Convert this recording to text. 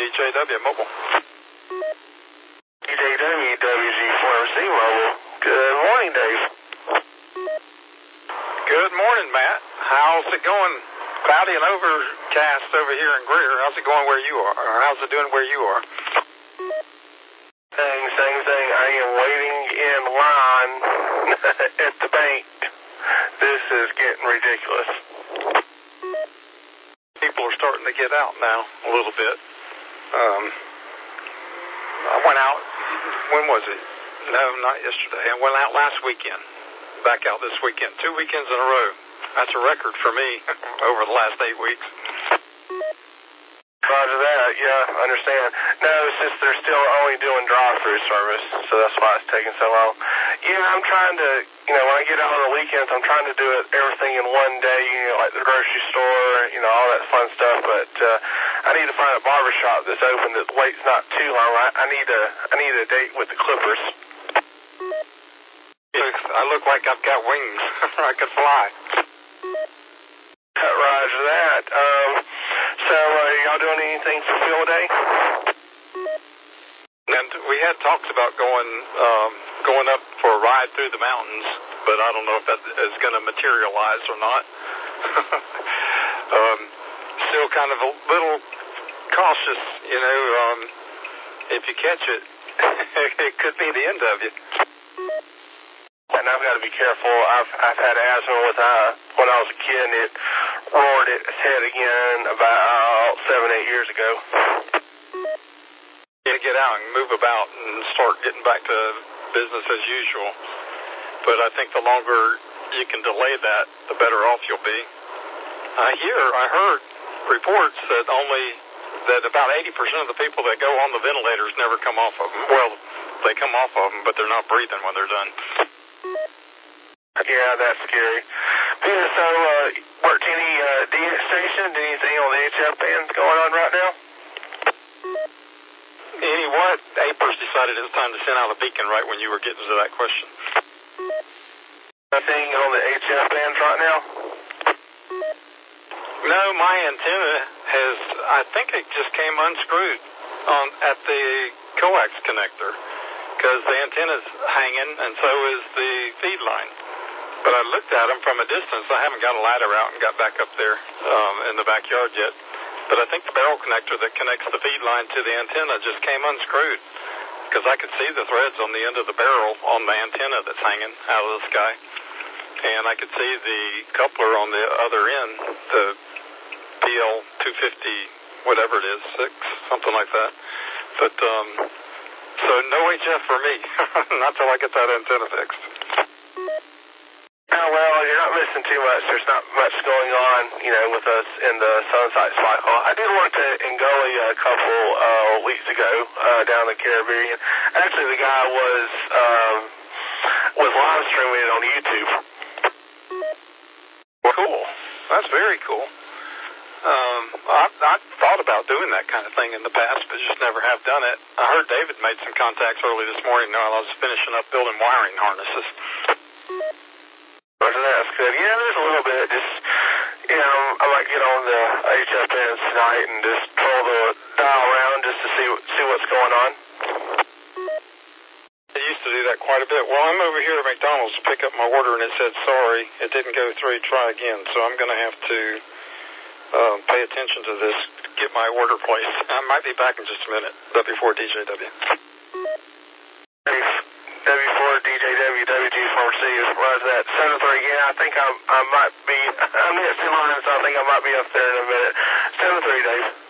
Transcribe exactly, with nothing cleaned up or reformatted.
J W Mobile. D J W W G four M C Mobile. Good morning, Dave. Good morning, Matt. How's it going? Cloudy and overcast over here in Greer. How's it going where you are? Or how's it doing where you are? Same, same thing. I am waiting in line at the bank. This is getting ridiculous. People are starting to get out now a little bit. Um, I went out, when was it? No, not yesterday. I went out last weekend. Back out this weekend. Two weekends in a row. That's a record for me over the last eight weeks. Roger that, yeah, I understand. No, it's just they're still only doing drive-through service, so that's why it's taking so long. Yeah, I'm trying to, you know, when I get out on the weekends, I'm trying to do it everything in one day, you know, like the grocery store, you know, all that fun stuff, but uh, I need to find a barbershop that's open that the wait's not too long. I, I need a, I need a date with the Clippers. I look like I've got wings. I could fly. Roger that. Um, so, uh, y'all doing anything for Field Day? And we had talked about going um, going up for a ride through the mountains, but I don't know if that is going to materialize or not. um, still kind of a little cautious, you know. Um, if you catch it, it could be the end of you. And I've got to be careful. I've I've had asthma with uh when I was a kid, and it roared its head again about seven, eight years ago. You get out and move about and start getting back to business as usual. But I think the longer you can delay that, the better off you'll be. I hear, I heard reports that only that about eighty percent of the people that go on the ventilators never come off of them. Well, they come off of them, but they're not breathing when they're done. Yeah, that's scary. Peter, so, uh, worked any, uh, D X station? Anything on the H F bands going on right now? Any what? A P R S decided it was time to send out a beacon right when you were getting to that question. Nothing on the H F bands right now? No, my antenna has, I think it just came unscrewed on at the coax connector, because the antenna's hanging and so is the feed line. But I looked at them from a distance. I haven't got a ladder out and got back up there um, in the backyard yet. But I think the barrel connector that connects the feed line to the antenna just came unscrewed, because I could see the threads on the end of the barrel on the antenna that's hanging out of the sky. And I could see the coupler on the other end, the P L two fifty, whatever it is, six, something like that. But, um, so no H F for me, not till I get that antenna fixed. Oh, well, you're not missing too much. There's not much going on, you know, with us in the Sunsight cycle. I did work at Angola a couple uh, weeks ago uh, down in the Caribbean. Actually, the guy was um, was live streaming it on YouTube. Cool. That's very cool. Um, I, I thought about doing that kind of thing in the past, but just never have done it. I heard David made some contacts early this morning while I was finishing up building wiring harnesses. That's good. Yeah, there's a little bit. Just, you know, I might get on the H F bands tonight and just pull the dial around just to see see what's going on. I used to do that quite a bit. Well, I'm over here at McDonald's to pick up my order, and it said, sorry, it didn't go through, try again. So I'm going to have to uh, pay attention to this, get my order placed. I might be back in just a minute. W four D J W. W four D J W, W G four C is was that seven three. Yeah, I think I I might be. I'm next in line, so I think I might be up there in a minute. seven three, Dave.